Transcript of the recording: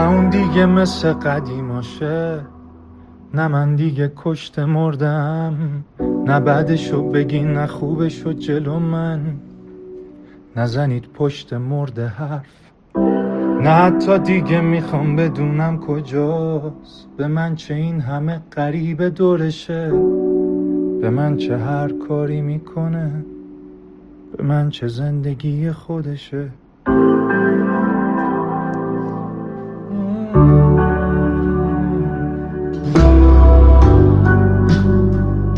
نه اون دیگه مثل قدیماشه، نه من دیگه کشته مردم، نه بعدشو بگی نه خوبشو جلو من نزنید پشت مرده حرف. نه حتی دیگه میخوام بدونم کجاست، به من چه این همه غریبه دورشه، به من چه هر کاری میکنه، به من چه زندگی خودشه.